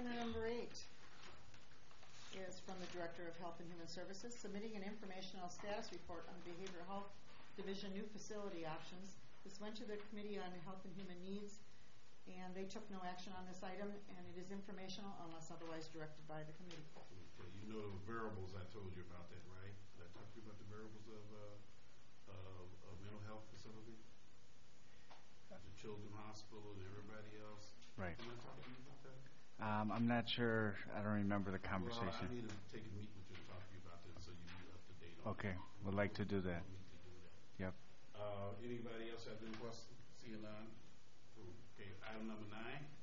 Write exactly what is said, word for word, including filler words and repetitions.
Item number eight is from the Director of Health and Human Services, submitting an informational status report on Behavioral Health Division new facility options. This went to the Committee on Health and Human Needs, and they took no action on this item, and it is informational unless otherwise directed by the committee. Okay, you know the variables I told you about that, right? Did I talk to you about the variables of uh, of, of mental health facility? The Children's Hospital and everybody else. Right. Did I talk to you about that? Um, I'm not sure. I don't remember the conversation. Well, I need to take a meet with you and talk to you about that so you be up to date on Okay, that. would like to do that. We'll meet to do that. Yep. Uh, anybody else have any questions? Seeing none? Okay, item number nine.